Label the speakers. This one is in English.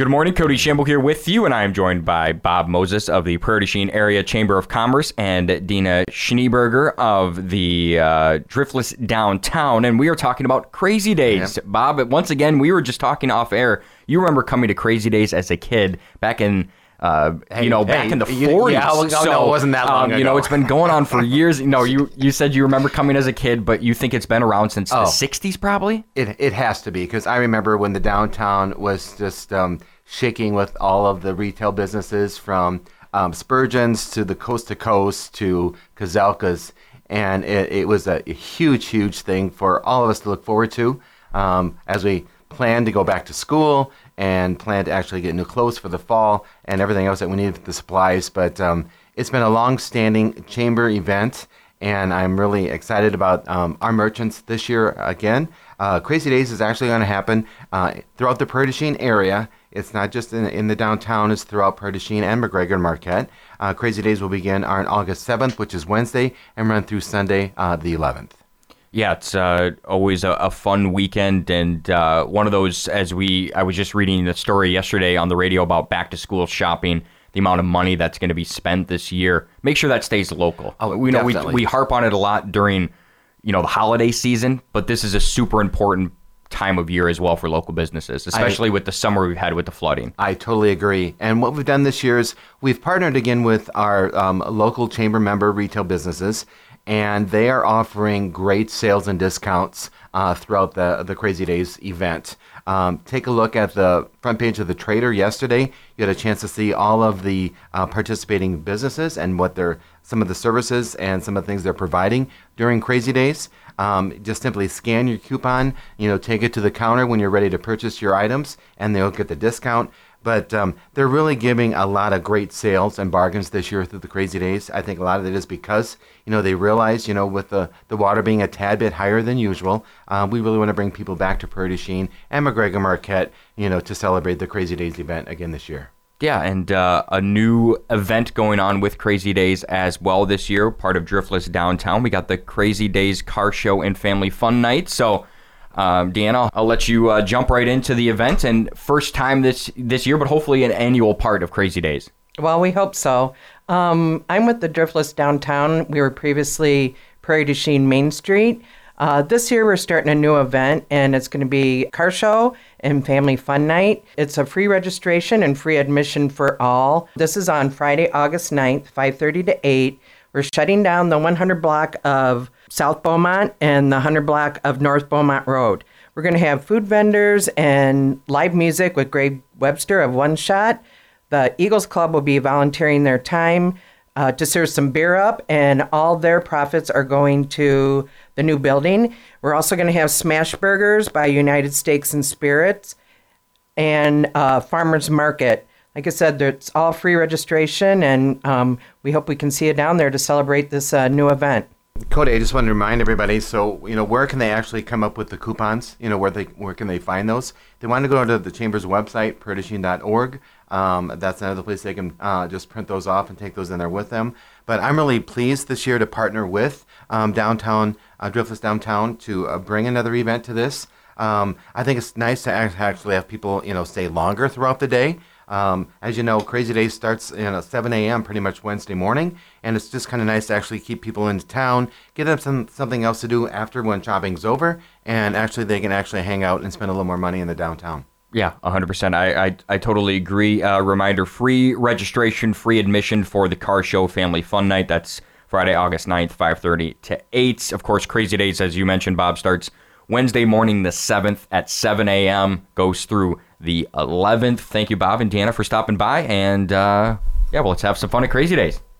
Speaker 1: Good morning, Cody Shamble here with you, and I am joined by Bob Moses of the Prairie du Chien Area Chamber of Commerce and Dina Schneeberger of the Driftless Downtown, and we are talking about Crazy Days. Yep. Bob, once again, we were just talking off air. You remember coming to Crazy Days as a kid back in back in the 40s.
Speaker 2: Yeah, no, it wasn't that long ago.
Speaker 1: It's been going on for years. You said you remember coming as a kid, but you think it's been around since the 60s probably?
Speaker 2: It has to be, because I remember when the downtown was just shaking with all of the retail businesses from Spurgeon's to the Coast to Coast to Kazelka's, and it was a huge thing for all of us to look forward to as we plan to go back to school and plan to actually get new clothes for the fall and everything else that we need, the supplies. But it's been a long-standing chamber event, and I'm really excited about our merchants this year again. Crazy Days is actually going to happen throughout the Prairie du Chien area. It's not just in the downtown, it's throughout Prairie du Chien and McGregor and Marquette. Crazy Days will begin on August 7th, which is Wednesday, and run through Sunday, the 11th.
Speaker 1: Yeah, it's always a fun weekend, and one of those, I was just reading the story yesterday on the radio about back-to-school shopping, the amount of money that's going to be spent this year. Make sure that stays local. We harp on it a lot during, the holiday season, but this is a super important time of year as well for local businesses, especially with the summer we've had with the flooding.
Speaker 2: I totally agree. And what we've done this year is we've partnered again with our local chamber member retail businesses, and they are offering great sales and discounts throughout the Crazy Days event. Take a look at the front page of the Trader yesterday. You had a chance to see all of the participating businesses and what some of the services and some of the things they're providing during Crazy Days. Just simply scan your coupon, take it to the counter when you're ready to purchase your items, and they'll get the discount. But they're really giving a lot of great sales and bargains this year through the Crazy Days. I think a lot of it is because, they realize, with the water being a tad bit higher than usual, we really want to bring people back to Prairie du Chien and McGregor Marquette, to celebrate the Crazy Days event again this year.
Speaker 1: Yeah, and a new event going on with Crazy Days as well this year, part of Driftless Downtown. We got the Crazy Days Car Show and Family Fun Night. So, Deanna, I'll let you jump right into the event, and first time this year, but hopefully an annual part of Crazy Days.
Speaker 3: Well, we hope so. I'm with the Driftless Downtown. We were previously Prairie du Chien Main Street. This year we're starting a new event, and it's going to be Car Show and Family Fun Night. It's a free registration and free admission for all. This is on Friday, August 9th, 5:30 to 8. We're shutting down the 100 block of South Beaumont and the 100 block of North Beaumont Road. We're going to have food vendors and live music with Greg Webster of One Shot. The Eagles Club will be volunteering their time to serve some beer up, and all their profits are going to the new building. We're also going to have Smash Burgers by United Steaks and Spirits and Farmers Market. Like I said, it's all free registration, and we hope we can see you down there to celebrate this new event.
Speaker 2: Cody, I just wanted to remind everybody, so, where can they actually come up with the coupons? Where can they find those? They want to go to the Chamber's website, prairieduchien.org. That's another place they can just print those off and take those in there with them. But I'm really pleased this year to partner with Driftless Downtown to bring another event to this. I think it's nice to actually have people, stay longer throughout the day. As you know, Crazy Days starts 7 a.m. pretty much Wednesday morning, and it's just kind of nice to actually keep people into town, get them something else to do after when shopping's over, and actually they can actually hang out and spend a little more money in the downtown.
Speaker 1: Yeah, 100%. I totally agree. Reminder, free registration, free admission for the Car Show Family Fun Night. That's Friday, August 9th, 5:30 to 8. Of course, Crazy Days, as you mentioned, Bob, starts Wednesday morning the 7th at 7 a.m., goes through the 11th. Thank you, Bob and Deanna, for stopping by. And, let's have some fun at Crazy Days.